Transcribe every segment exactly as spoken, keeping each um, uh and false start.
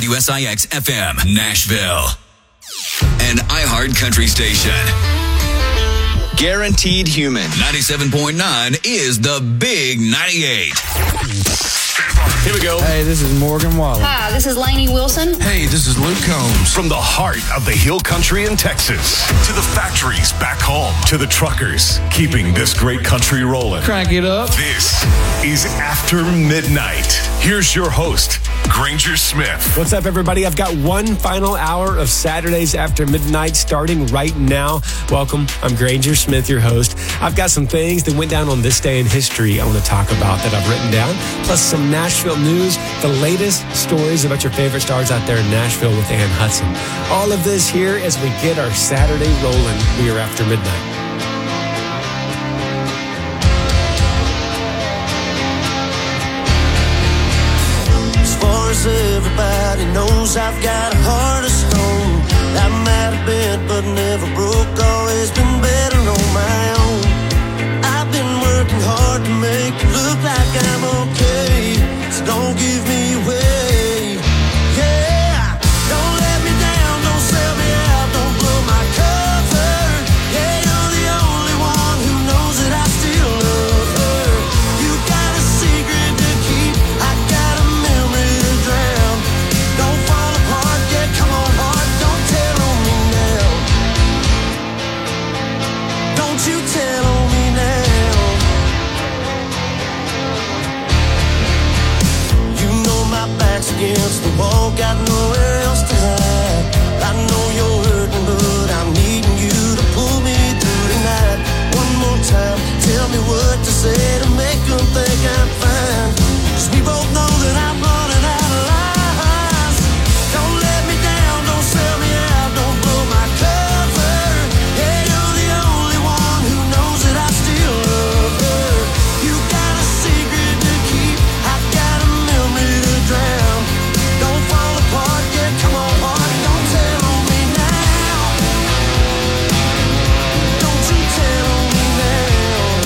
W S I X F M, Nashville. An iHeart Country station. Guaranteed Human. ninety-seven point nine is the Big ninety-eight. Here we go. Hey, this is Morgan Wallen. Hi, this is Lainey Wilson. Hey, this is Luke Combs. From the heart of the Hill Country in Texas to the factories back home to the truckers keeping this great country rolling. Crank it up. This is After Midnight. Here's your host, Granger Smith. What's up, everybody? I've got one final hour of Saturdays After Midnight starting right now. Welcome. I'm Granger Smith, your host. I've got some things that went down on this day in history I want to talk about that I've written down, plus some Nashville news, the latest stories about your favorite stars out there in Nashville with Ann Hudson. All of this here as we get our Saturday rolling. We are After Midnight. Everybody knows I've got a heart of stone. That might have been, but never broke. Always been better on my own. I've been working hard to make it look like I'm okay. So don't give me away. Yeah, don't let me down, don't sell me out, don't blow my cover. Yeah, you're the only one who knows that I still love her. You got a secret to keep, I got a memory to drown. Don't fall apart, yeah, come on heart, don't tell on me now. Don't you tell on me now. You know my back's against the wall, got nowhere else to hide. I know you're hurting, but I'm needing you to pull me through tonight. One more time, tell me what to say to make them think I'm fine. 'Cause we both know that I'm running out of lies. Don't let me down, don't sell me out, don't blow my cover. Yeah, you're the only one who knows that I still love her. You got a secret to keep, I got a memory to drown. Don't fall apart, yeah, come on heart, don't tell on me now. Don't you tell on me now.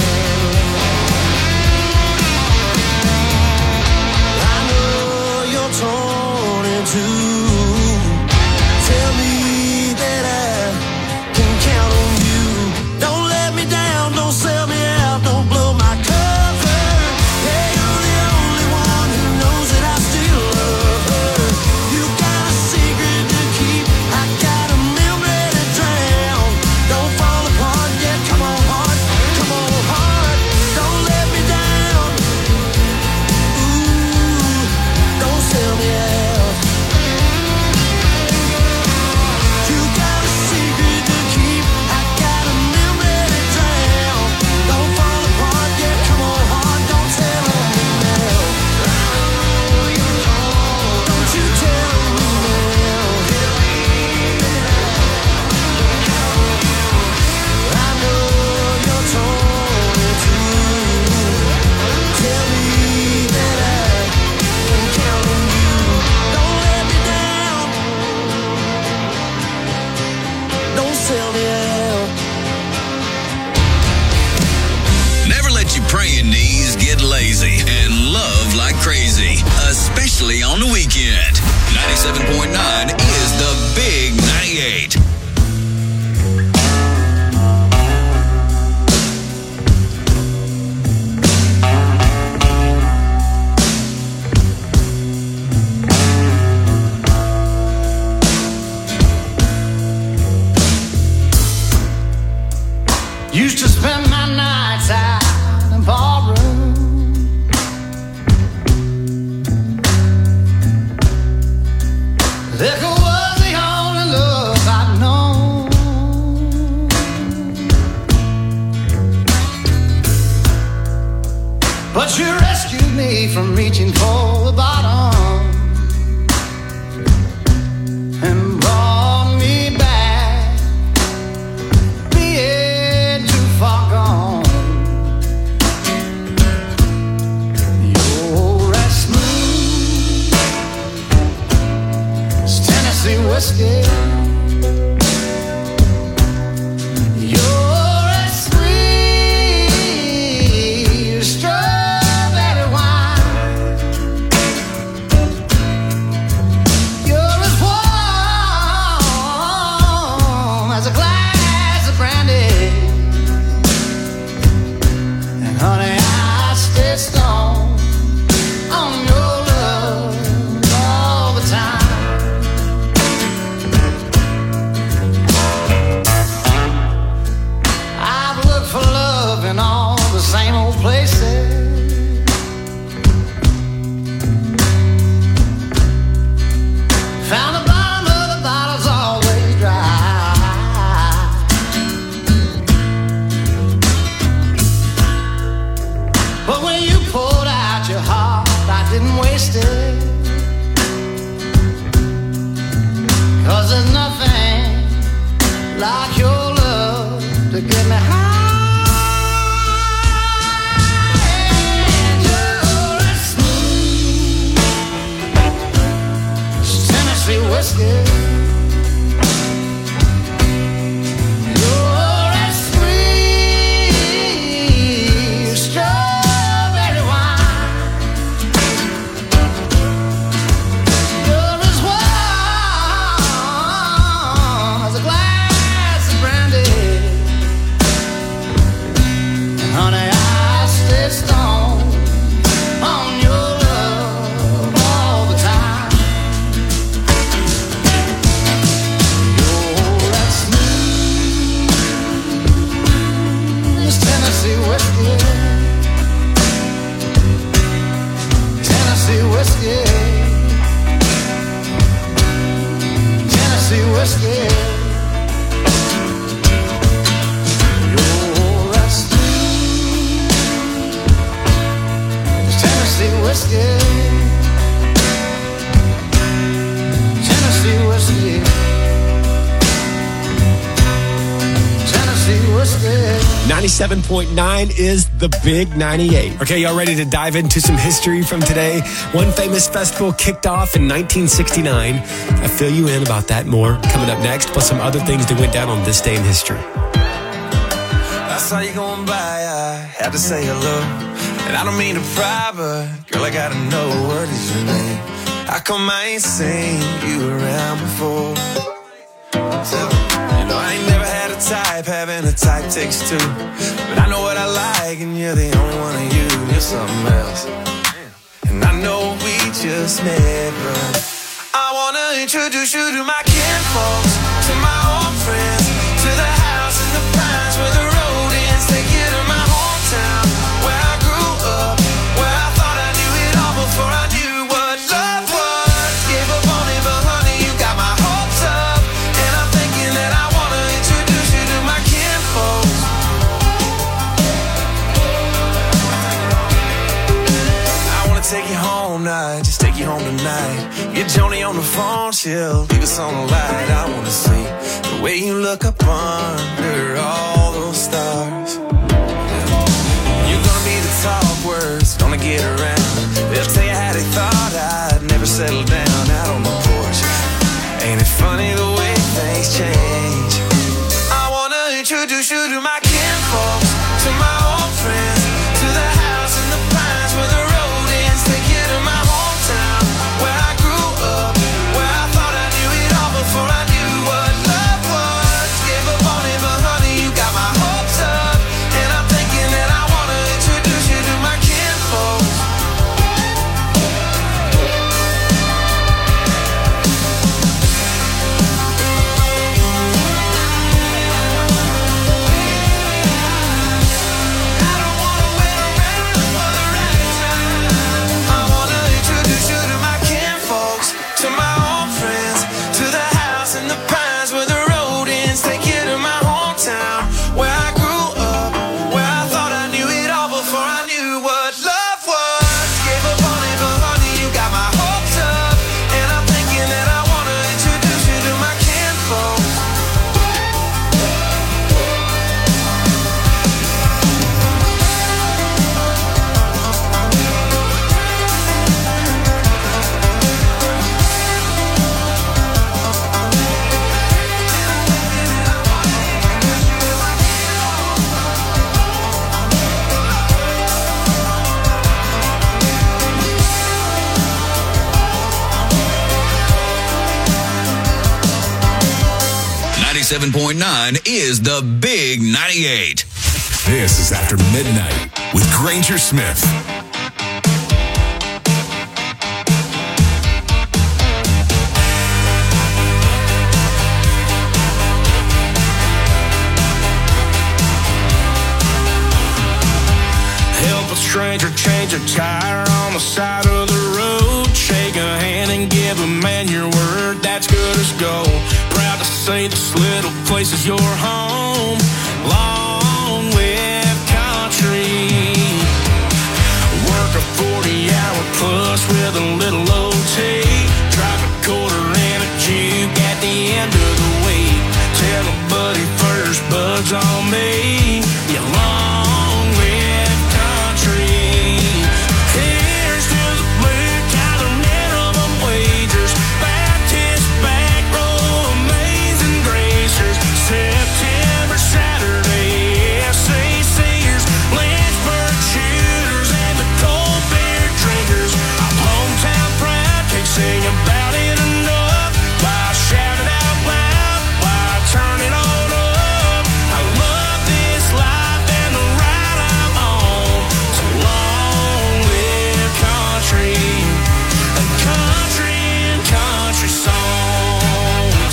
I know you're torn in two. Tell me that I can count on you. Don't let me down, don't sell me out, don't blow my cover. Yeah, you're the only one who knows that I still love her. You got a secret to keep, I got a memory to drown. Don't fall apart, yeah, come on heart, come on heart, don't let me down. Ooh, don't sell me out. You got a secret to keep, I got a memory to drown. Don't fall apart, yeah, come on heart, don't tell on me now. Don't you tell on me now. I know you're torn in two. Tell me that I can count on you. Don't let me down. Don't sell me out. Never let your praying knees get lazy and love like crazy, especially on the weekend. ninety-seven point nine is the Big ninety-eight. Used to spend my nights out in ballroom. Liquor was the only love I'd known. But you rescued me from reaching for the bottom and brought me back, being too far gone. You're as smooth as Tennessee whiskey. You're as sweet as strawberry wine. the same old places. Found the bottom of the bottle's always dry. But when you poured out your heart, I didn't waste it. 'Cause there's nothing like your love to get me high. And you're as smooth as Tennessee whiskey. You're as sweet as strawberry wine. You're as warm as a glass of brandy. Honey, I stay stoned on your love all the time. You're as smooth as Tennessee whiskey. Tennessee whiskey. Tennessee whiskey. You're as smooth as Tennessee whiskey. Tennessee whiskey. Tennessee whiskey. ninety-seven point nine is the Big ninety-eight. Okay, y'all ready to dive into some history from today? One famous festival kicked off in nineteen sixty-nine. I'll fill you in about that more coming up next, plus some other things that went down on this day in history. I saw you going by, I had to say hello. And I don't mean to pry, but girl, I gotta know, what is your name? How come I ain't seen you around before? So, you know, I ain't never had a type, having a type takes two. But I know what I like, and you're the only one of you. You're something else. And I know we just met, but I wanna introduce you to my kinfolks, to my old friends, to the house in the pines where the road ends. Take you to my hometown, where I grew up, where I thought I knew it all before I knew what love was. Gave up on it, but honey, you got my hopes up. And I'm thinking that I wanna introduce you to my kinfolks. I wanna take you home now, just take you home tonight. Get Joni on the phone, she'll leave us on the light. I wanna see the way you look up under all those stars. You're gonna be the talk words, gonna get around. They'll tell you how they thought I'd never settle down out on the porch. Ain't it funny the way things change? I wanna introduce you to my kinfolks, to my old friends, to the house in the pines where the road ends. Take you to my hometown, where I grew up, where I thought I knew it all before I knew what love was. Gave up on it, but honey, you got my hopes up. And I'm thinking that I wanna introduce you to my kinfolks. I don't wanna wait around for the right time. I wanna introduce you to my kinfolks, to my old friends, to the house in the pines where the road ends. Take you to my hometown, where I grew up, where I thought I knew it all before I knew what love was. Gave up on it, but honey, you got my hopes up. And I'm thinking that I wanna introduce you to my kinfolks. ninety-seven point nine is the Big ninety-eight. This is After Midnight with Granger Smith. stranger change a tire on the side of the road. Shake a hand and give a man your word, that's good as gold. Proud to say this little place is your home. Long live country. Work a forty-hour plus with a little O T. Drop a quarter in a juke at the end of the week. Tell a buddy first, bugs on me. You long live country. Here's to the blue collar minimum wagers, Baptist back row, amazing gracers. September Saturday, S A Cers, Lynchburg shooters, and the cold beer drinkers. I'm hometown proud, can't sing about it enough. Why shout it out loud? Why turn it on up? I love this life and the ride I'm on. So long live country, and country and country songs.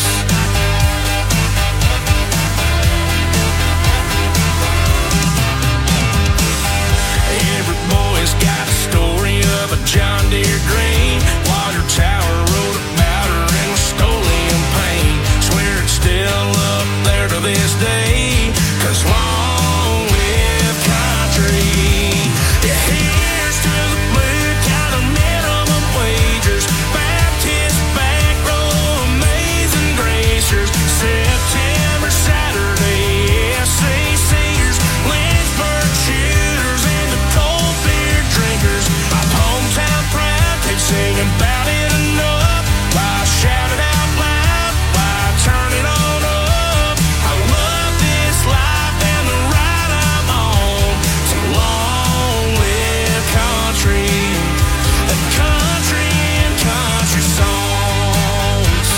Every boy's got a story of a John Deere green. Water tower wrote about her in Rust-Oleum paint. Swear it's still up there to this day, 'cause long live country. Yeah, here's to the blue collar minimum wagers, Baptist back row, amazing gracers. September Saturday, S A Cers, Lynchburg shooters, and the cold beer drinkers. I'm hometown proud, can't sing about it enough. Why shout it out loud? Why turn it on up? I love this life and the ride I'm on. So long live country, and country and country songs.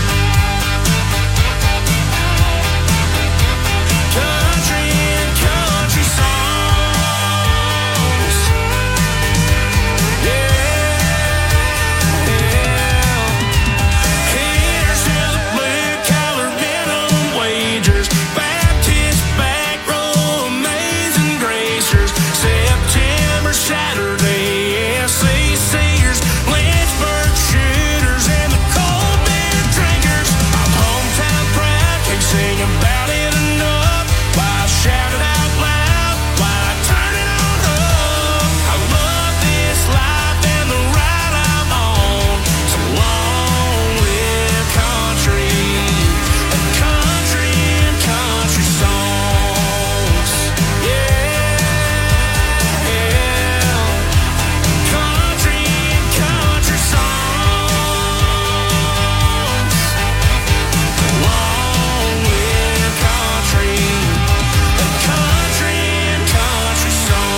Country and country songs. Yeah. Here's to the blue collar minimum wagers, Baptist back row, amazing gracers. September Saturday, S A Cers, Lynchburg shooters, and the cold beer drinkers. I'm hometown proud, can't sing about it enough. Why shout it out loud? Why turn it on up? I love this life and the ride I'm on. So long live country, and country and country songs. Yeah, country and country songs. Long live country, and country and country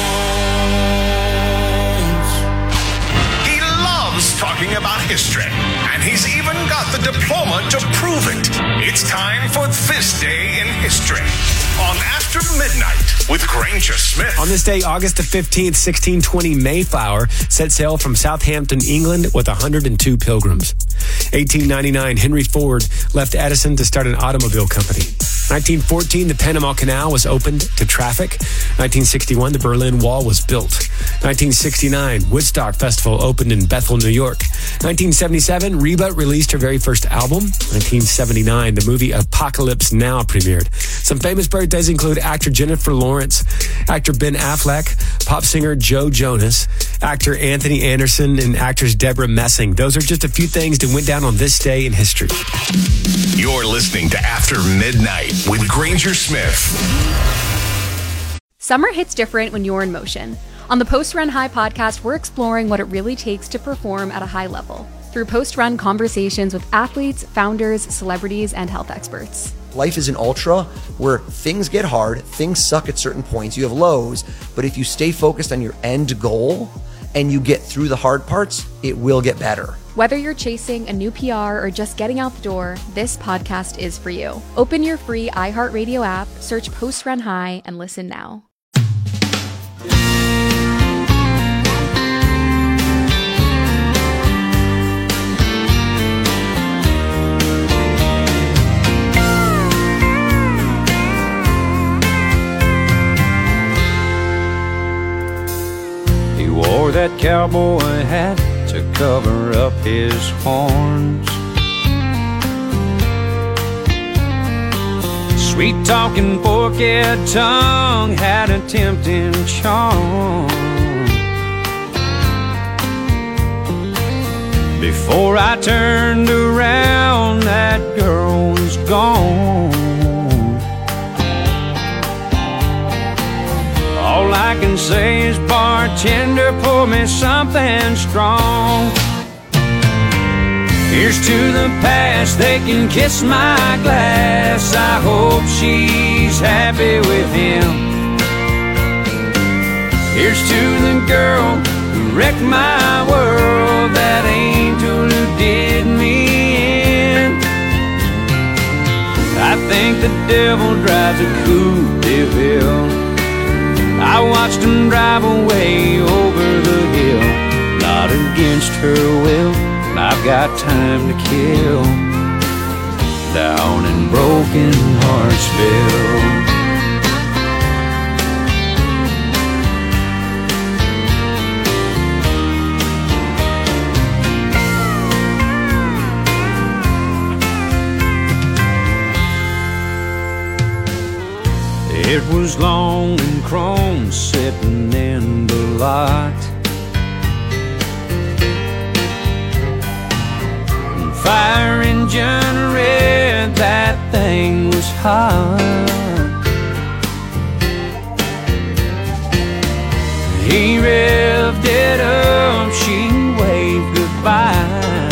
songs. He loves talking about history, and he's even got the diploma to prove it. It's time for This Day in History on After Midnight with Granger Smith. On this day, August the fifteenth, sixteen twenty, Mayflower set sail from Southampton, England with one hundred two pilgrims. eighteen ninety-nine, Henry Ford left Edison to start an automobile company. nineteen fourteen, the Panama Canal was opened to traffic. nineteen sixty-one, the Berlin Wall was built. nineteen sixty-nine, Woodstock Festival opened in Bethel, New York. nineteen seventy-seven, Reba released her very first album. nineteen seventy-nine, the movie Apocalypse Now premiered. Some famous birthdays include actor Jennifer Lawrence, actor Ben Affleck, pop singer Joe Jonas, actor Anthony Anderson, and actress Deborah Messing. Those are just a few things that went down on this day in history. You're listening to After Midnight with Granger Smith. Summer hits different when you're in motion. On the Post Run High podcast, we're exploring what it really takes to perform at a high level through post-run conversations with athletes, founders, celebrities, and health experts. Life is an ultra where things get hard, things suck at certain points, you have lows, but if you stay focused on your end goal and you get through the hard parts, it will get better. Whether you're chasing a new P R or just getting out the door, this podcast is for you. Open your free iHeartRadio app, search Post Run High, and listen now. that cowboy hat to cover up his horns. Sweet-talking fork-head tongue had a tempting charm. Before I turned around, that girl was gone. All I can say is, bartender, pour me something strong. Here's to the past, they can kiss my glass. I hope she's happy with him. Here's to the girl who wrecked my world, that angel who did me in. I think the devil drives a Coupe de Ville. I watched him drive away over the hill, not against her will. I've got time to kill down in Broken Heartsville. It was long and chrome sitting in the lot. Fire engine red, that thing was hot. He revved it up, she waved goodbye.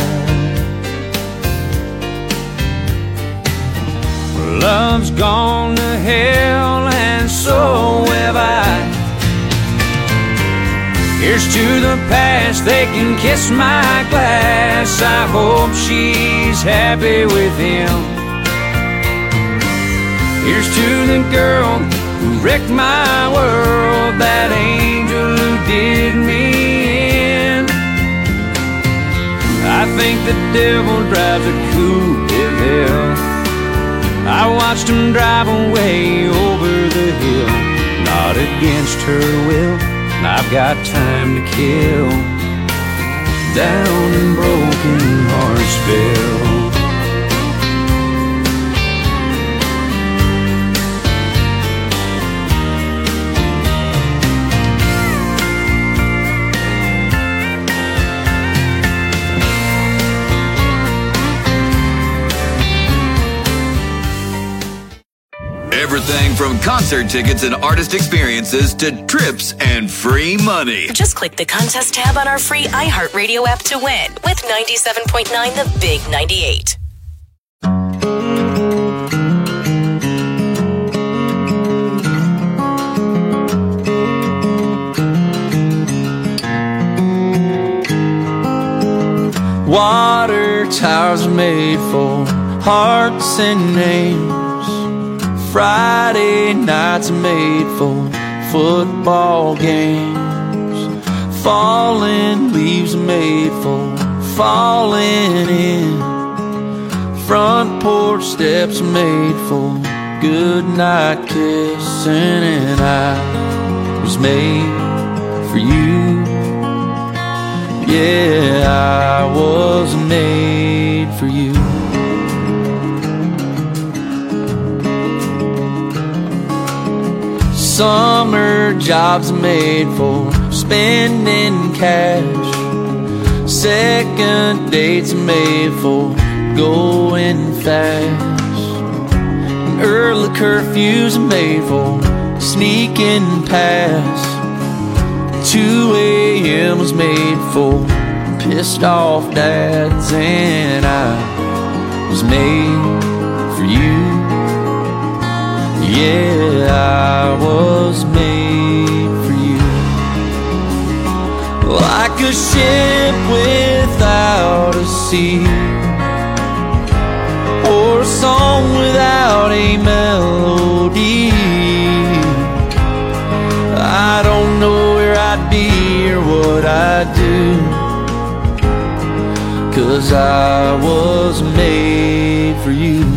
Love's gone to hell and so have I. Here's to the past, they can kiss my glass. I hope she's happy with him. Here's to the girl who wrecked my world, that angel who did me in. I think the devil drives a Coupe de Ville. I watched him drive away over the hill, not against her will. I've got time to kill down in Broken Heartsville. Everything from concert tickets and artist experiences to trips and free money. Just click the contest tab on our free iHeartRadio app to win with ninety-seven point nine The Big ninety-eight. Water towers are made for hearts and names. Friday nights are made for football games. Falling leaves are made for falling in. Front porch steps are made for good night kissing. And I was made for you. Yeah, I was made for you. Summer jobs are made for spending cash. Second dates are made for going fast. And early curfews are made for sneaking past. two a.m. was made for pissed off dads. And I was made for you. Yeah, I was made for you. Like a ship without a sea, or a song without a melody. I don't know where I'd be or what I'd do, 'cause I was made for you.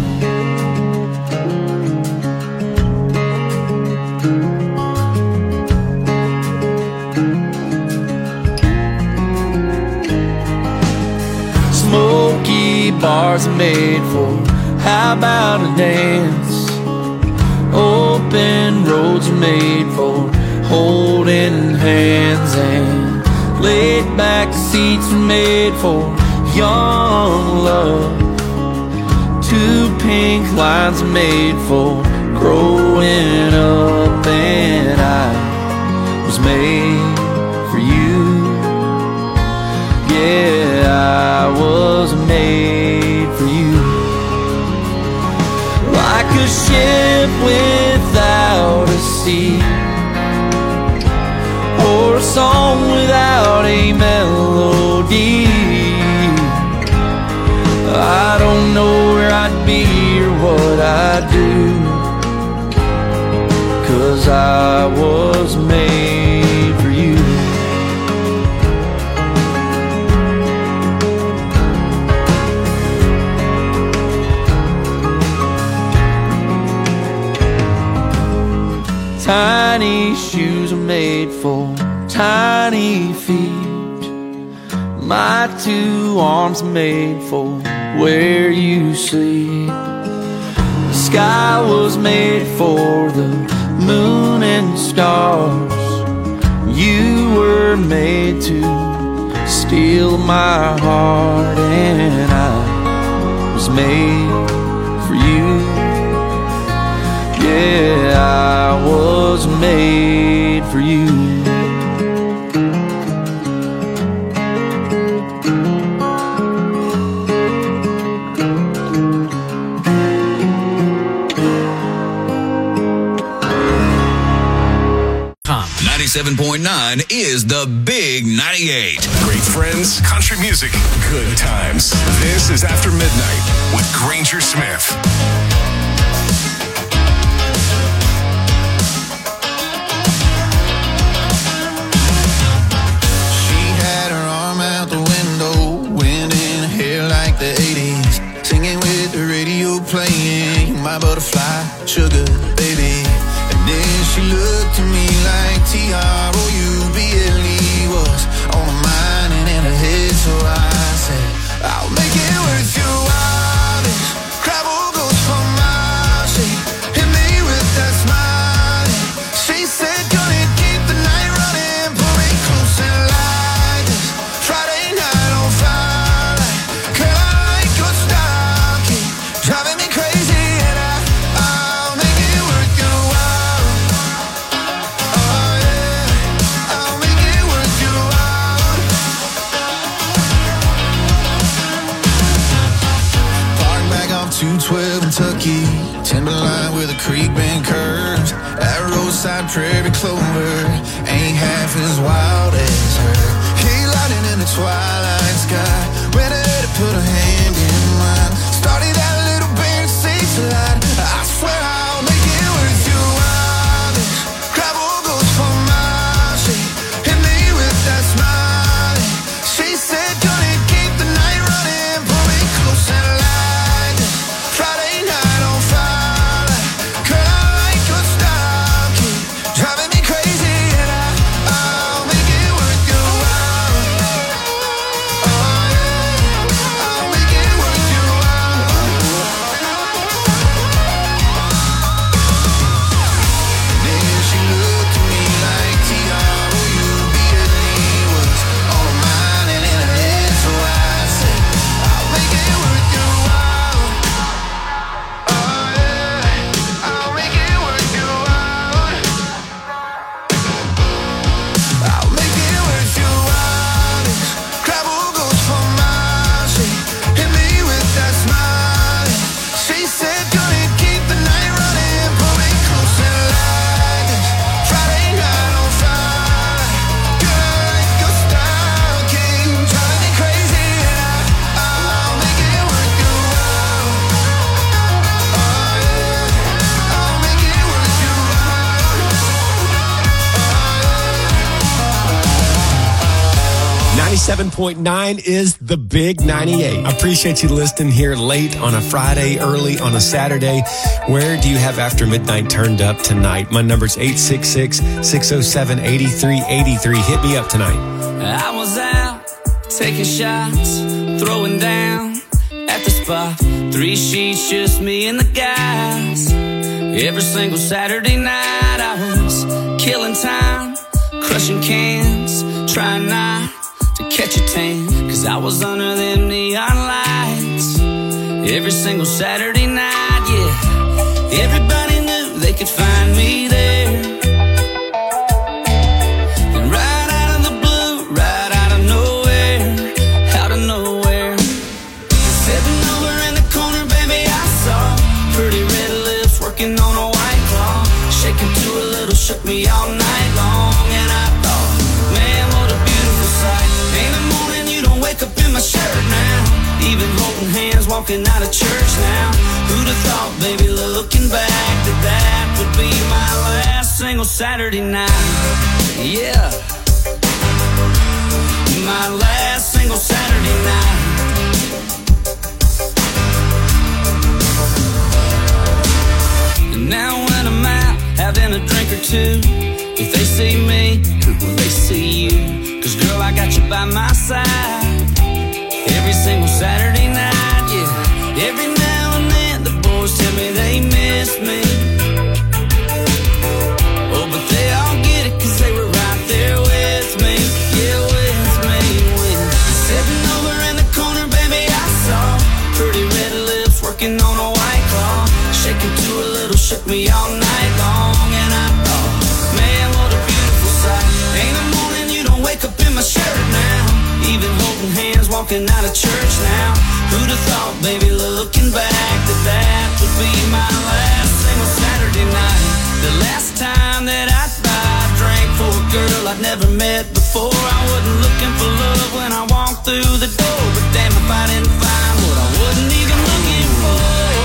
bars are made for. How about a dance? Open roads are made for holding hands, and laid back seats are made for young love. Two pink lines are made for growing up, and I was made for you. Yeah, I was made for you. Like a ship without a sea, or a song without a melody. I don't know where I'd be or what I'd do, 'cause I was made for you. Tiny shoes are made for tiny feet. My two arms are made for where you sleep. The sky was made for the moon and stars. You were made to steal my heart, and I was made for you. Yeah, I was made for you. ninety-seven point nine is the Big ninety-eight. Great friends, country music, good times. This is After Midnight with Granger Smith. She had her arm out the window, wind in her hair like the eighties, singing with the radio playing My Butterfly, Sugar Baby. And then she looked to me like T R O U B L E was on her mind and in her head. So I said, I'll make it worth your while. This gravel goes for miles. She hit me with that smile. She said, gonna keep the night running, pull me close and like this Friday night on fire. Like, girl, I like your style, keep driving me crazy, and I, I'll make it worth your while. Oh yeah, I'll make it worth your while. Park back off two twelve Kentucky, timberline with a creek bend curves. That roadside prairie clover ain't half as wild as her. He lighting in the twilight sky, ready to put a hand in mine. Started that little band six line. I swear I'll make it worth your while. This gravel goes for miles. She hit me with that smile. She said, gonna keep the night running, pull me close and like this Friday night on fire. Like, girl, I like your style, keep driving me crazy, and I, I'll make it worth your while. Oh yeah, I'll make it worth your while. Then she looked at me like T R O U B L E was on her mind and in her head. So I said, I'll make it worth your while. Oh yeah, I'll make it worth your while. I'll make it worth your while. This gravel goes for miles. She hit me with that smile. She said, gonna keep the night running, pull me close and like this Friday night on fire. Girl, I like your style, keep driving me crazy, and I, I'll make it worth your while. Oh yeah, I'll make it worth your ninety-seven point nine is the Big ninety-eight. I appreciate you listening here late on a Friday, early on a Saturday. Where do you have After Midnight turned up tonight? My number's eight six six, six oh seven, eight three eight three. Hit me up tonight. I was out taking shots, throwing down at the sofa, three sheets, just me and the guys. Every single Saturday night I was killing time, crushing cans, trying not to catch a tan, cause I was under them neon lights. Every single Saturday night, yeah, everybody knew they could find me there. And right out of the blue, right out of nowhere, out of nowhere, sitting over in the corner, baby, I saw pretty red lips working on a white claw, shaking to a little, shook me all night long. And I thought, man, what a beautiful sight. In the morning you don't wake up in my shirt now, even holding hands, walking out of church now. Who'd have thought, baby, looking back, that that would be my last single Saturday night. Yeah, my last single Saturday night. And now when I'm out having a drink or two, if they see me, will they see you? Cause girl, I got you by my side every single Saturday night, yeah. Every now and then the boys tell me they miss me. Oh, but they all get it cause they were right there with me. Yeah, with me, with me. Sitting over in the corner, baby, I saw pretty red lips working on a white claw, shaking to a little, shook me all night long. And I thought, man, what a beautiful sight. Ain't a morning you don't wake up in my shirt now, even holding hands, walking out of church now. Who'd have thought, baby, looking back, that that would be my last single Saturday night. The last time that I'd buy a drink for a girl I'd never met before. I wasn't looking for love when I walked through the door, but damn if I didn't find what I wasn't even looking for.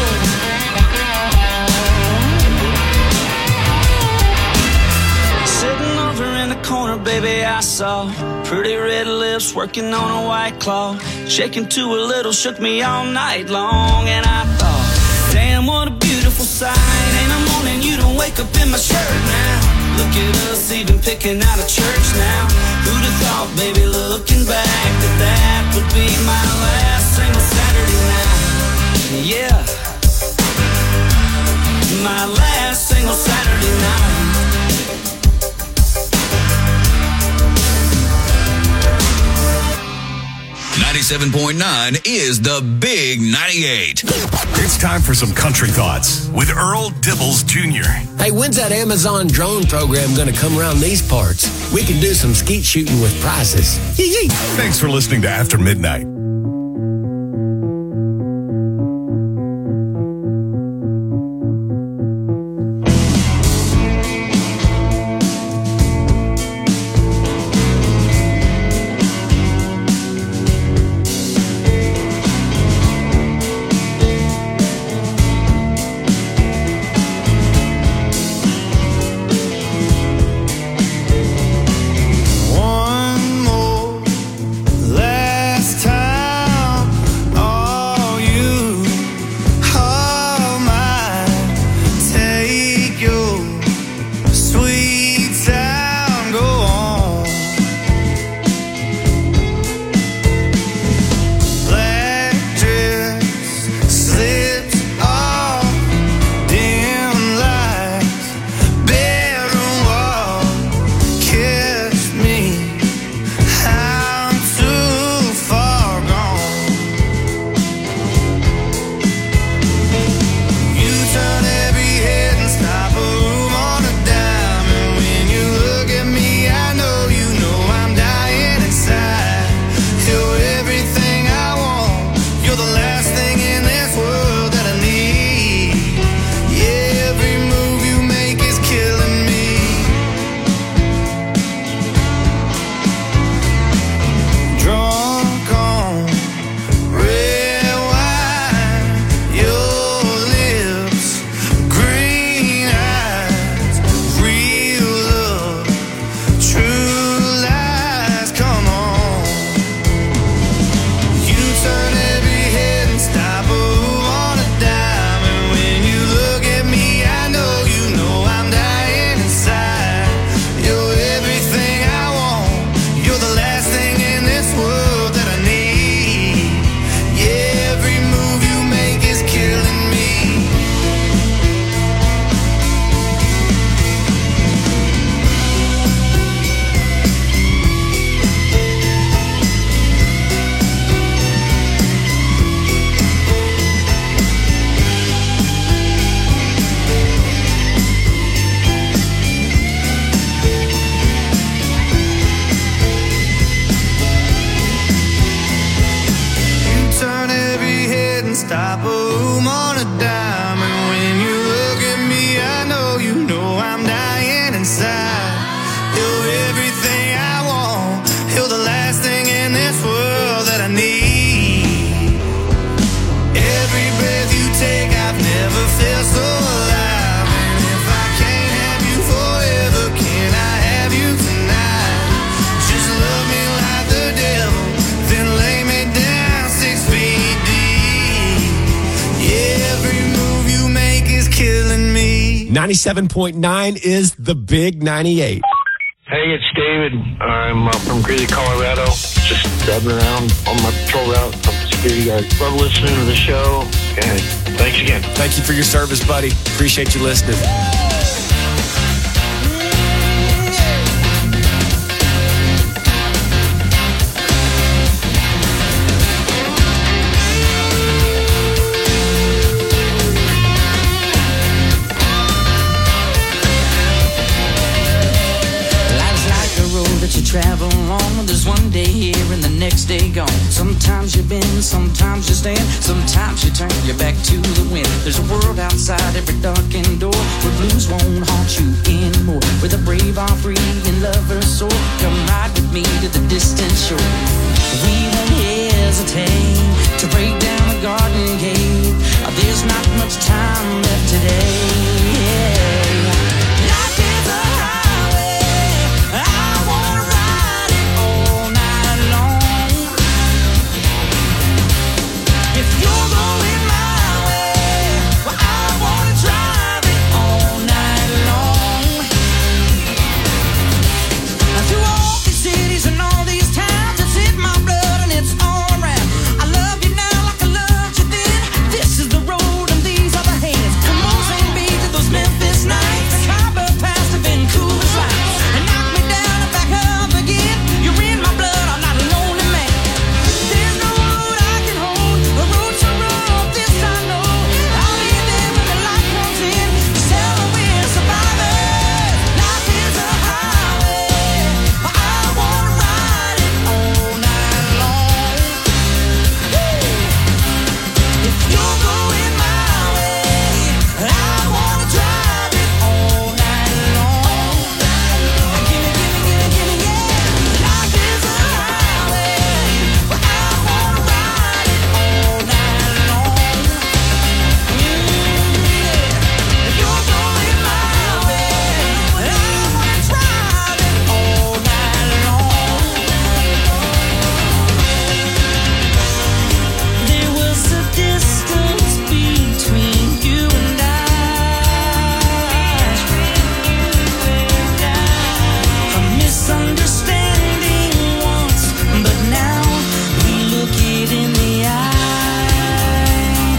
Sitting over in the corner, baby, I saw pretty red lips working on a white claw, shaking to a little, shook me all night long. And I thought, damn, what a beautiful sight. Ain't a morning you don't wake up in my shirt now. Look at us even picking out of church now. Who'd have thought, baby, looking back, that that would be my last single Saturday night. Yeah, my last single Saturday night. ninety-seven point nine is the Big ninety-eight. It's time for some country thoughts with Earl Dibbles Junior Hey, when's that Amazon drone program going to come around these parts? We can do some skeet shooting with prizes. Yee-yee. Thanks for listening to After Midnight. One more last time. ninety-seven point nine is the Big ninety-eight. Hey, it's David. I'm uh, from Greeley, Colorado. Just driving around on my patrol route. I'm a security guard. Love listening to the show. And thanks again. Thank you for your service, buddy. Appreciate you listening. Travel on, there's one day here and the next day gone. Sometimes you bend, sometimes you stand, sometimes you turn your back to the wind. There's a world outside every darkened door where blues won't haunt you anymore, where the brave are free and lovers soar. Come ride with me to the distant shore. We won't hesitate to break down the garden gate. There's not much time left today. Life is a highway. I wanna ride it all night long. If you're going my way, well, I wanna drive it all night long. Through all these cities and all these towns, it's in my blood and it's all around. I love you now like I loved you then. This is the road and these are the hands. From Mozambique Beach to those Memphis nights, the Khyber Pass to Vancouver slides, and knock me down and back up again. You're in my blood, I'm not a lonely man. There's no road I can hold, a road so rough, this I know. I'll be there when the light comes in, to tell her we're survivors. Life is a highway, I wanna ride it all night long. If you're going my way, I wanna drive it all night long. Gimme, gimme, gimme, gimme, yeah. Life is a highway, I wanna ride it all night long. If you're going my way, I wanna drive it all night long. There was a distance between you and I, a misunderstanding once, but now we look it in the eye.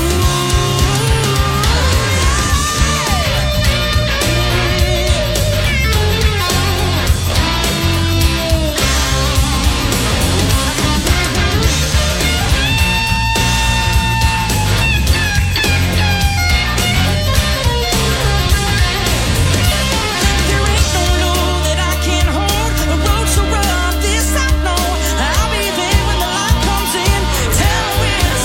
There ain't no load that I can't hold, a road so rough, this I know. I'll be there when the light comes in, tell her we're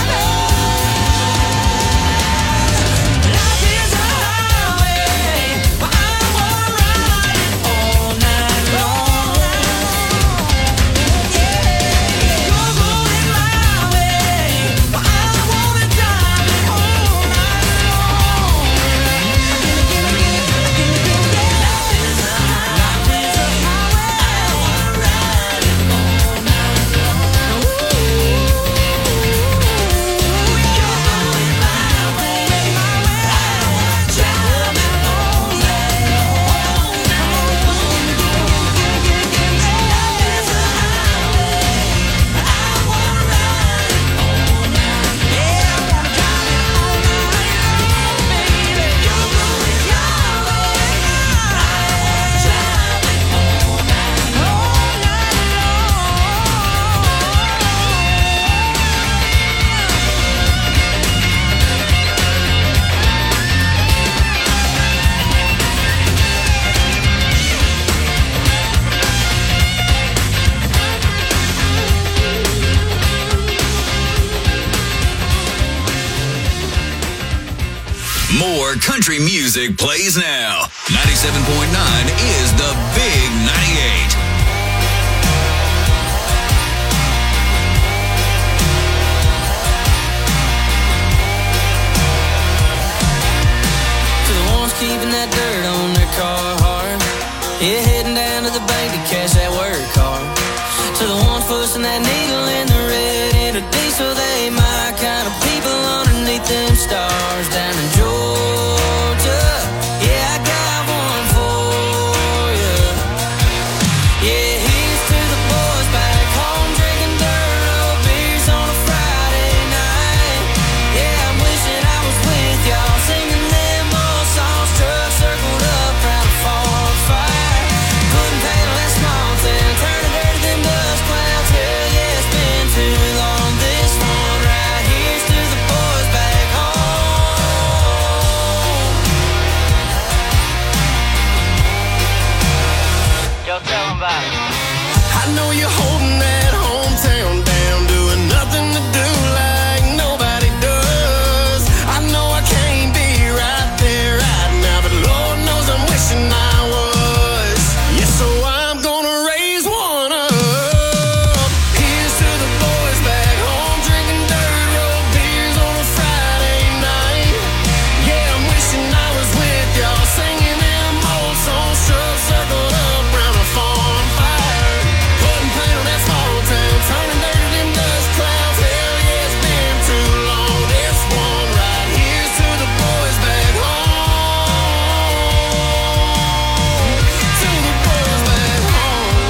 survivors. Life is a highway, I wanna ride it all night long. You're going my way, I wanna drive it all night long. More country music plays now. ninety-seven point nine is the Big ninety-eight. To the ones keeping that dirt on their car hard, yeah, heading down to the bank to cash that work card. To the ones pushing that needle in the red into diesel, they my kind of people underneath them stars down in Georgia. on by. I know you're holding that hometown down, doing nothing to do like nobody does. I know I can't be right there right now, but Lord knows I'm wishing I was. Yeah, so I'm gonna raise one up. Here's to the boys back home drinking dirt road beers on a Friday night. Yeah, I'm wishing I was with y'all singing them old songs, struck circled up round a farm fire, putting paint on that small town, turning dirt to them dust clouds. Hell yeah, it's been too long. This one right here's to the boys back home. To the boys back home.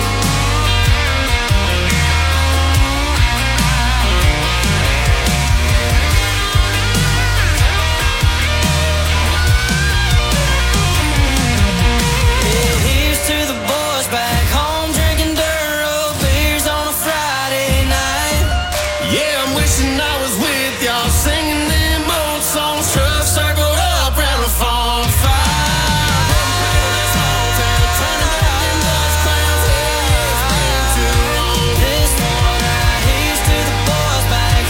Yeah, here's to the boys back home drinking dirt road beers on a Friday night. Yeah, I'm wishing I was with y'all singing them old songs, truck circled up round a farm fire. Turning out them dust clouds. Hell yeah, it's been too long. This one right here's to the boys back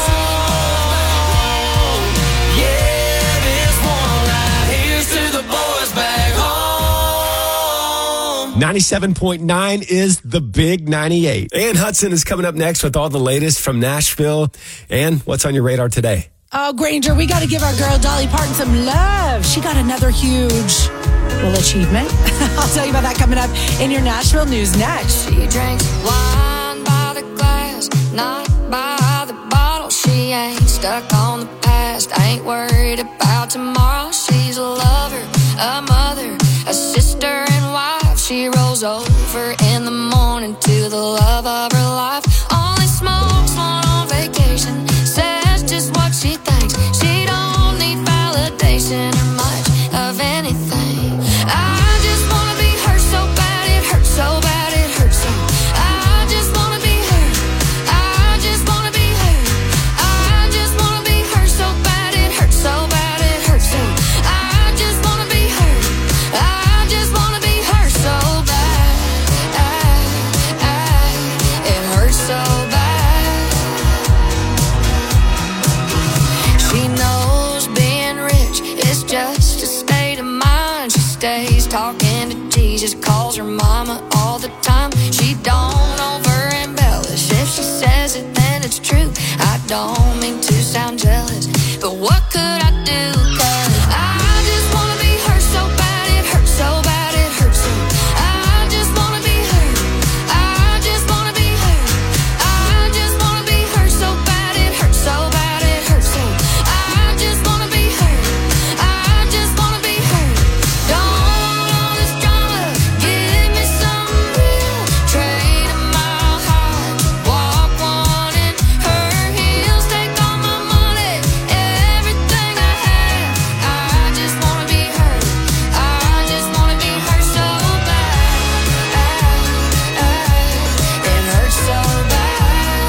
home. Yeah, this one right here's to the boys back home. ninety-seven point nine is the Big ninety-eight. Ann Hudson is coming up next with all the latest from Nashville. Ann, what's on your radar today? Oh, Granger, we got to give our girl Dolly Parton some love. She got another huge, well, achievement. I'll tell you about that coming up in your Nashville news next. She drinks wine by the glass, not by the bottle. She ain't stuck on the past, ain't worried about tomorrow. She's a lover, a mother, a sister and wife. She rolls over in the morning to the love of her life. Only smokes one on vacation, says just what she thinks. She don't need validation or much of anything. I just wanna be her so bad, it hurts so bad, it hurts so. I just wanna be her. I just wanna be her. I just wanna be her so bad, it hurts so bad, it hurts so. I just wanna be her. I just wanna be her so bad. It hurts so bad. She knows being rich is just a state of mind. She stays talking to Jesus, calls her mama all the time. She don't over embellish. If she says it, then it's true. I don't mean to sound jealous, but what could I do? 'Cause I just wanna be her so bad, it hurts so bad, it hurts so. I just wanna be her. I just wanna be her. I just wanna be her so bad, it hurts so bad, it hurts so. I just wanna be her. I just wanna be her. Don't want all this drama. Give me some real. Trading my heart. Walk one in her heels. Take all my money. Everything I have. I just wanna be her. I just wanna be her so bad. It hurts so bad.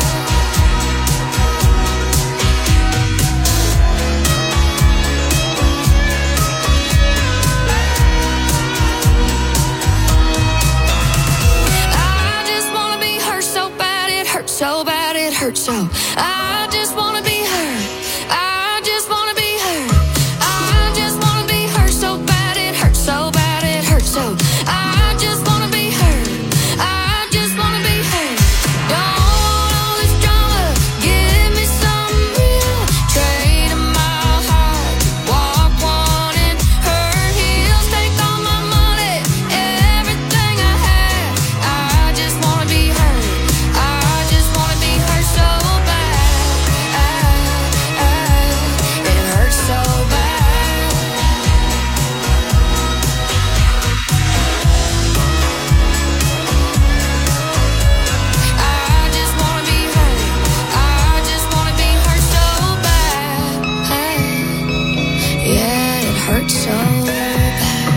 I just wanna be her so bad, it hurts so bad, it hurts so. I just wanna be her. I just wanna be her. I just wanna be her so bad, it hurts so bad, it hurts so. I just wanna be her. I just wanna be her. Don't want all this drama. Give me some real. Trading my heart. Walk one in her heels. Take all my money. Everything I have. I just wanna be her. I just wanna be her so bad. It hurts so bad. I just wanna be her. I just wanna be her so bad. Yeah, it hurts so bad.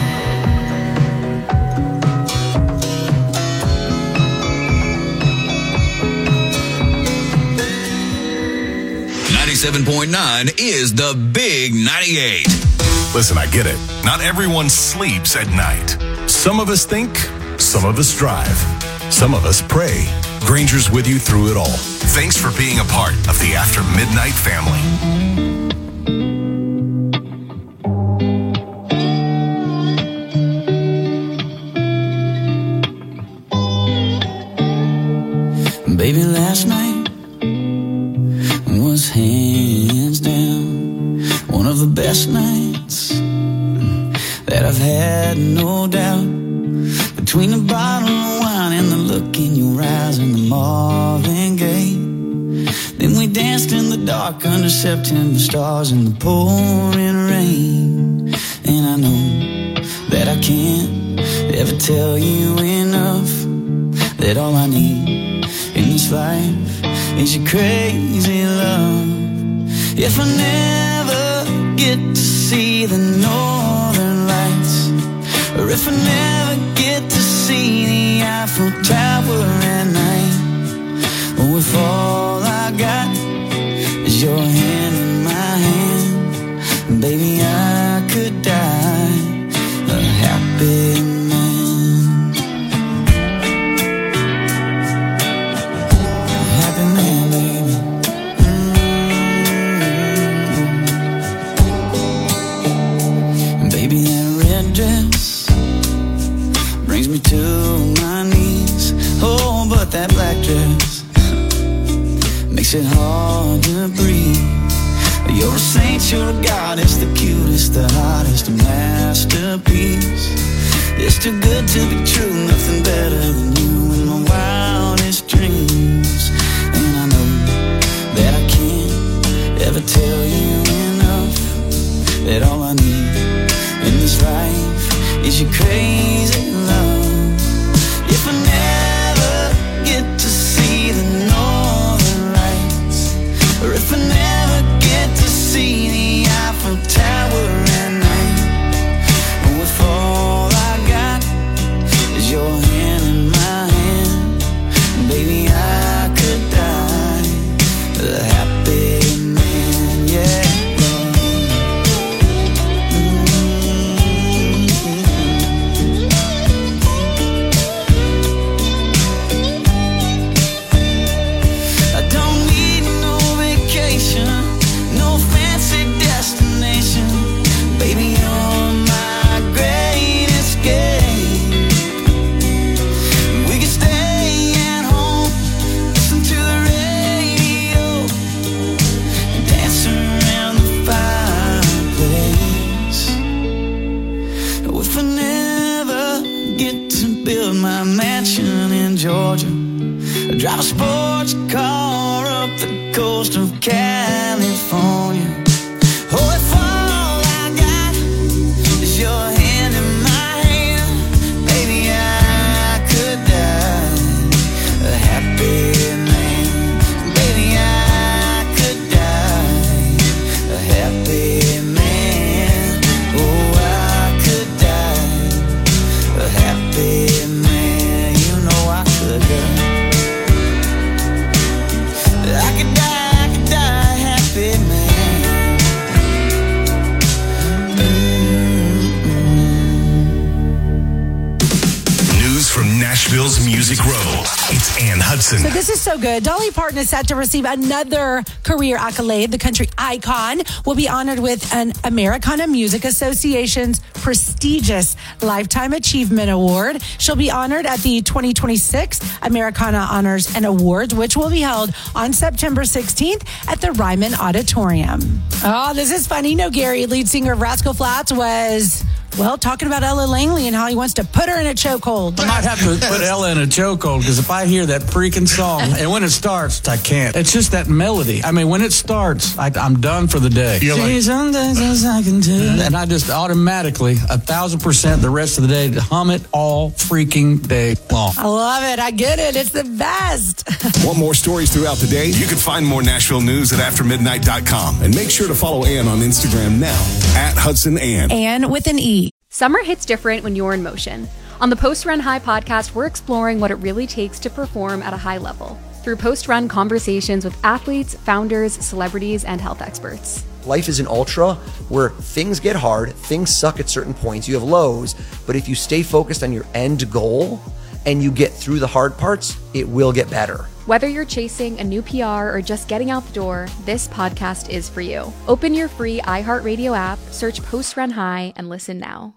ninety-seven point nine is the Big ninety-eight. Listen, I get it. Not everyone sleeps at night. Some of us think Some of us drive. Some of us pray. Granger's with you through it all. Thanks for being a part of the After Midnight family. Baby, last night was hands down one of the best nights that I've had, no doubt. Between the bottle of wine and the look in your eyes and the Marvin Gaye, then we danced in the dark under September stars in the pouring rain. And I know that I can't ever tell you enough that all I need in this life is your crazy love. If I never get to see the northern lights, or if I never get to see the Eiffel Tower at night, or if all I got is your hand in my hand, baby, I could die a happy man. To my knees, oh, but that black dress makes it hard to breathe. You're a saint, you're a goddess, the cutest, the hottest, a masterpiece. It's too good to be true, nothing better than you in my wildest dreams. And I know that I can't ever tell you enough that all I need in this life is your crazy love. If I never get to see the northern lights, or if I never get to see the Eiffel Tower at night, or if all I got is your hand in my hand, baby, I could die a happy man, yeah. Georgia, drive a sports car up the coast of California. Oh, if all I got is your hand in my hand, baby, I could die a happy man. Baby, I could die a happy man. Oh, I could die a happy man. I could die, I could die happy, man. Mm-hmm. News from Nashville's Music Row. It's Ann Hudson. So this is so good. Dolly Parton is set to receive another career accolade. The country icon will be honored with an Americana Music Association's prestigious Lifetime Achievement Award. She'll be honored at the twenty twenty-six Americana Honors and Awards, which will be held on September sixteenth at the Ryman Auditorium. Oh, this is funny. You know, Gary, lead singer of Rascal Flatts, was... well, talking about Ella Langley and how he wants to put her in a chokehold. I might have to put Ella in a chokehold, because if I hear that freaking song, and when it starts, I can't. It's just that melody. I mean, when it starts, I, I'm done for the day. You're like, some things I can do. And I just automatically, a thousand percent the rest of the day, hum it all freaking day long. I love it. I get it. It's the best. Want more stories throughout the day? You can find more Nashville news at after midnight dot com. And make sure to follow Ann on Instagram now, at Hudson Ann. Ann with an E. Summer hits different when you're in motion. On the Post Run High podcast, we're exploring what it really takes to perform at a high level through post-run conversations with athletes, founders, celebrities, and health experts. life is an ultra where things get hard, things suck at certain points, you have lows, but if you stay focused on your end goal and you get through the hard parts, it will get better. Whether you're chasing a new P R or just getting out the door, this podcast is for you. Open your free iHeartRadio app, search Post Run High, and listen now.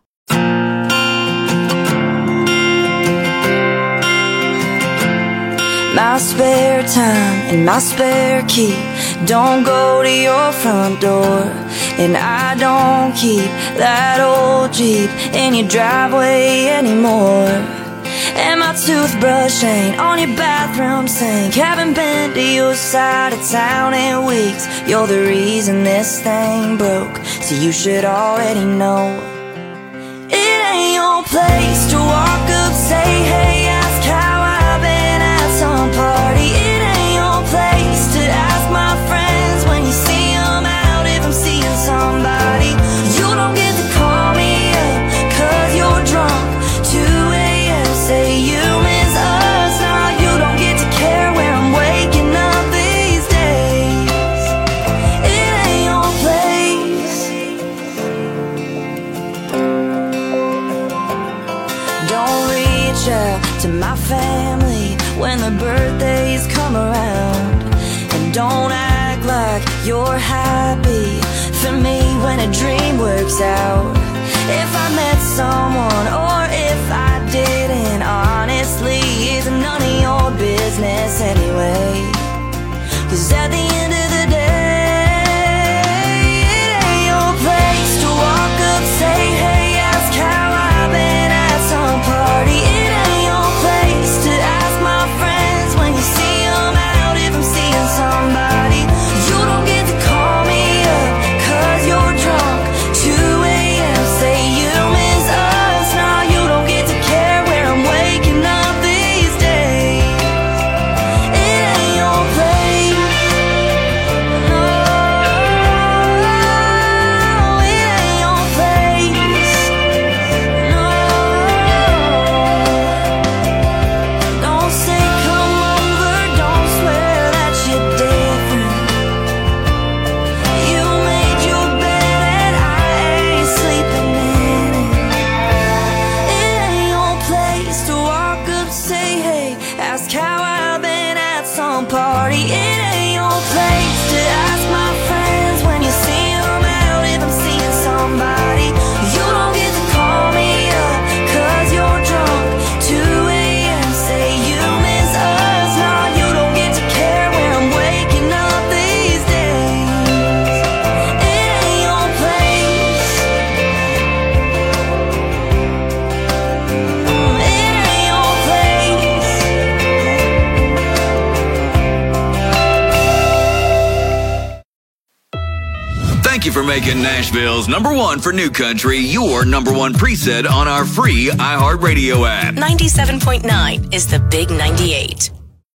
My spare time and my spare key don't go to your front door, and I don't keep that old Jeep in your driveway anymore. And my toothbrush ain't on your bathroom sink. Haven't been to your side of town in weeks. You're the reason this thing broke, so you should already know. It ain't your place to walk up, say hey, ask how I've been at some party. It ain't your place to ask my friends when you see them out if I'm seeing somebody. You don't get to call me up cause you're drunk. two a.m. say you miss us. Nah, you don't get to care where I'm waking up these days. It ain't your place. Don't reach out to my family when the birthdays come around, and don't act like you're happy for me when a dream works out. If I met someone or if I didn't, honestly, it's none of your business anyway. Cause at the end of the day, it ain't your place to walk up, say hey, ask how I've been at some party. It ain't your place to ask my friends when you see them out if I'm seeing somebody. You don't get to call me up cause you're drunk. two a.m. say you miss us. Nah, you don't get to care where I'm waking up these days. It ain't your place. No, it ain't your place. No, don't say come over, don't swear that you're different. You made your bed and I ain't sleeping in it. It ain't your place to walk up, say hey, ask how I've been at some party. It ain't your place to ask my friends when you see them out if I'm seeing somebody. You don't get to call me up cause you're drunk. two a.m. say you miss us. Nah, you don't get to care where I'm waking up these days. It ain't your place. It ain't your place. Thank you for making Nashville's number one for new country your number one preset on our free iHeartRadio app. ninety-seven point nine is the Big ninety-eight.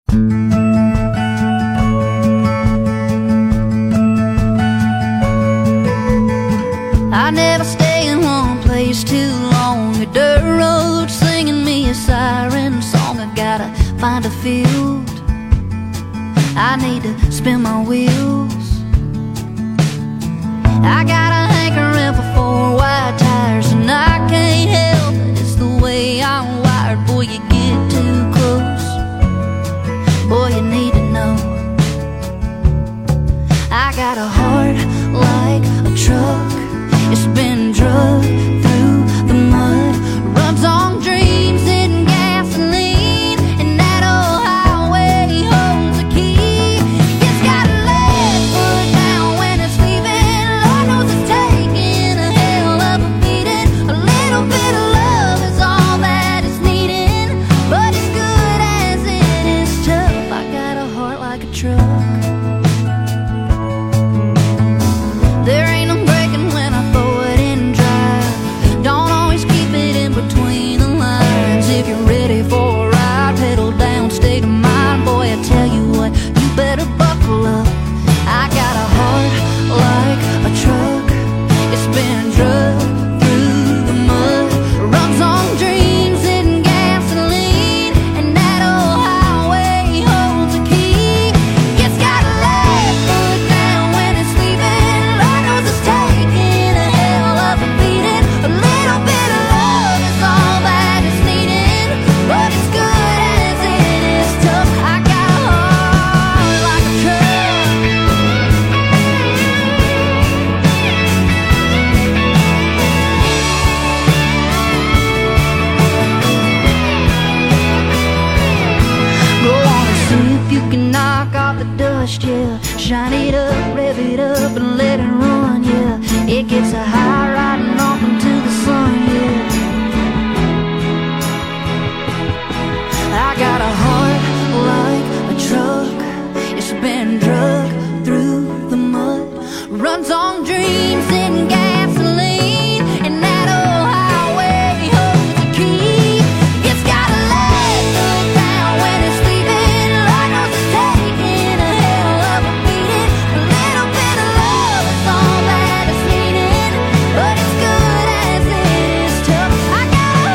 I never stay in one place too long. A dirt road singing me a siren song. I gotta find a field. I need to spin my wheels. I got a hankering for four wide tires, and I can't help it, it's the way I'm wired. Boy, you get too close, boy, you need to know. I got a heart like a truck, it's been drugged through the mud, runs on dreams and gasoline, and that old highway holds a key. It's got a lead foot down when it's leaving. Lord knows it's the dust, yeah. Shine it up, rev it up, and let it run, yeah. It gets a high riding off into the sun, yeah. I got a heart like a truck. It's been drugged through the mud. Runs on dreams and gasoline, and that old highway holds the key. It's got a leg hook down when it's sleeping. Lord knows it's taking a hell of a beating. A little bit of love is all that it's needing, but it's good as it is tough. I got a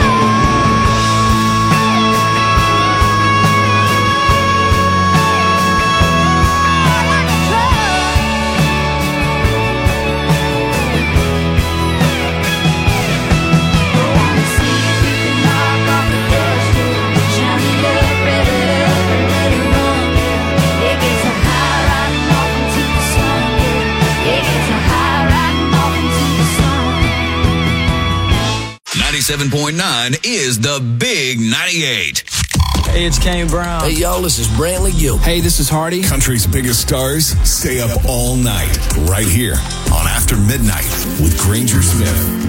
ninety-seven point nine is the Big ninety-eight. Hey, it's Kane Brown. Hey, y'all, this is Brantley Gill. Hey, this is Hardy. Country's biggest stars stay up all night right here on After Midnight with Granger Smith.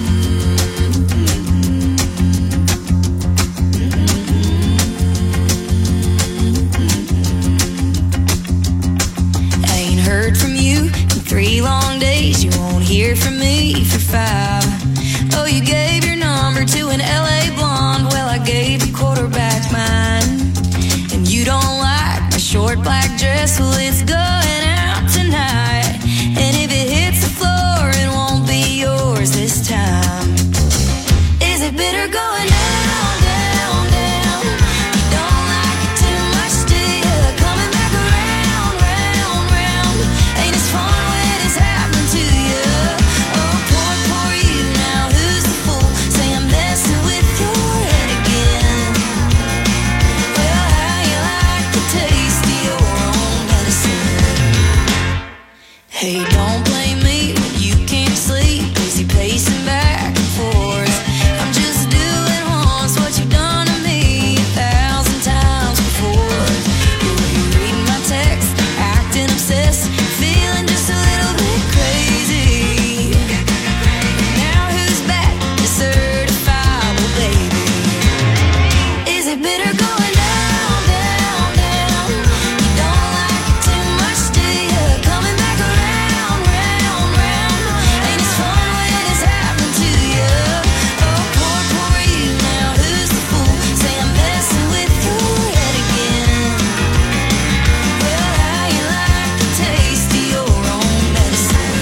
Heard from you in three long days. You won't hear from me for five. Oh, you gave your number to an L A blonde. Well, I gave the quarterback mine. And you don't like my short black dress. Well, it's going out tonight. And if it hits the floor, it won't be yours this time. Is it bitter going down, down, down? You don't like it too much, do you? Coming back around, round, round. Ain't as fun when it's happening to you. Oh, poor, poor you. Now who's the fool? Say I'm messing with your head again. Well, how you like the taste of your own medicine? Hey, don't blame me when you can't sleep. Busy pacing back and forth. I'm just doing once what you've done to me a thousand times before. You're reading my text, acting obsessed, feeling just a little bit crazy. Now who's back to certifiable, baby? Is it bitter going down, down, down? You don't like it too much, do you? Coming back around, round, round. Ain't as fun when it's happening to you. Oh, poor, poor you. Now who's the fool? Say I'm messing with your head again. Well, how you like the taste of your own medicine?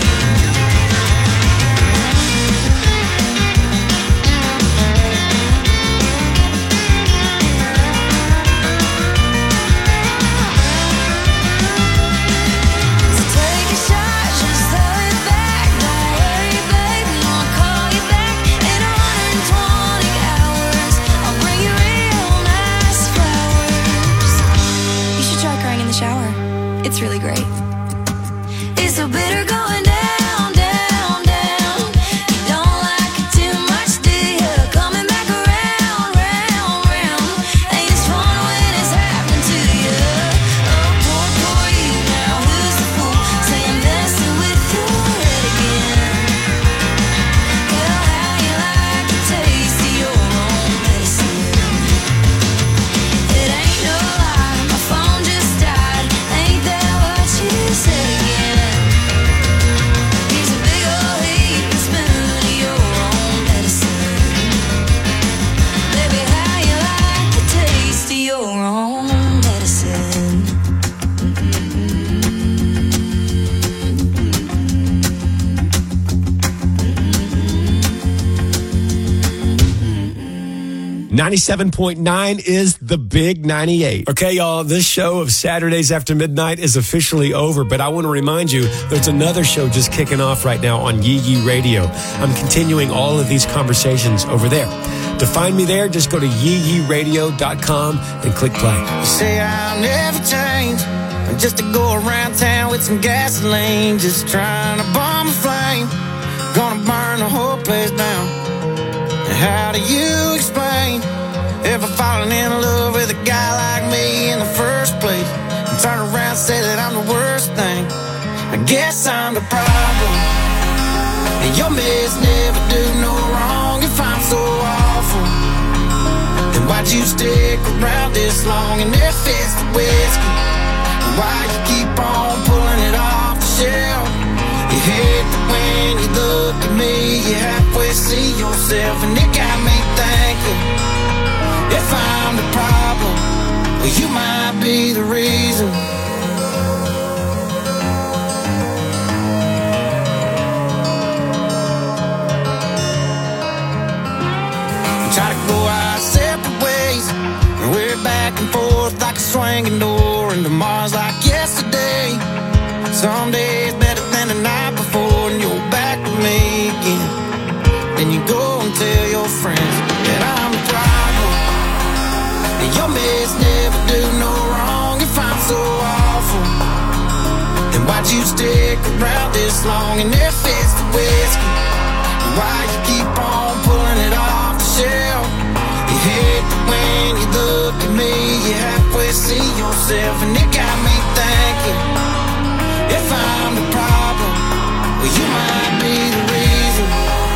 So take a shot, just throw it back. Don't worry, baby, I'll call you back in one hundred twenty hours. I'll bring you real nice flowers. You should try crying in the shower. It's really great. It's so bitter going down, down, down. You don't like it too much, do you? Coming back around, round, round. Ain't as fun when it's happening to you. Oh, poor, poor you. Now who's the fool? Say I'm messing with your head again. Well, how you like the taste of your own medicine? It ain't no lie, my phone just died. Ain't that what you said again? Here's a big old heap and spoon of your own medicine. Baby, how you like the taste of your own medicine? ninety-seven point nine is the Big ninety-eight. Okay, y'all, this show of Saturdays After Midnight is officially over, but I want to remind you there's another show just kicking off right now on Yee Yee Radio. I'm continuing all of these conversations over there. To find me there, just go to yee yee radio dot com and click play. You say I'll never change. I'm just to go around town with some gasoline, just trying to bomb a flame. Gonna burn the whole place down. And how do you explain ever falling in love with a guy like me in the first place? And turn around, say guess I'm the problem. And your mess never do no wrong. If I'm so awful, then why'd you stick around this long? And if it's the whiskey, why you keep on pulling it off the shelf? You hate that when you look at me, you halfway see yourself. And it got me thinking, if I'm the problem, well, you might be the reason. Try to go our separate ways, and we're back and forth like a swinging door, and tomorrow's like yesterday. Some days better than the night before, and you're back with me again. Then you go and tell your friends that I'm the problem, and your mess never do no wrong. If I'm so awful, then why'd you stick around this long? And if it's the whiskey, why you keep on pulling it off the shelf? You hate that when you look at me, you halfway see yourself. And it got me thinking, if I'm the problem, well, you might be the reason.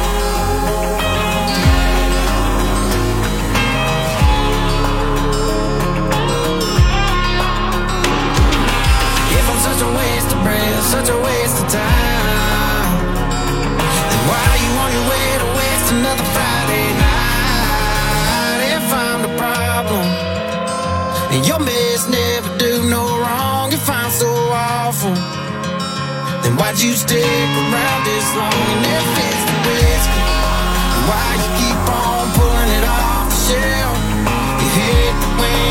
If I'm such a waste of breath, such a waste of time, then why are you on your way to waste another Friday night? If I'm the problem, and your mess never do no wrong. If I'm so awful, then why'd you stick around this long? And if it's the whiskey, why you keep on pulling it off the shelf?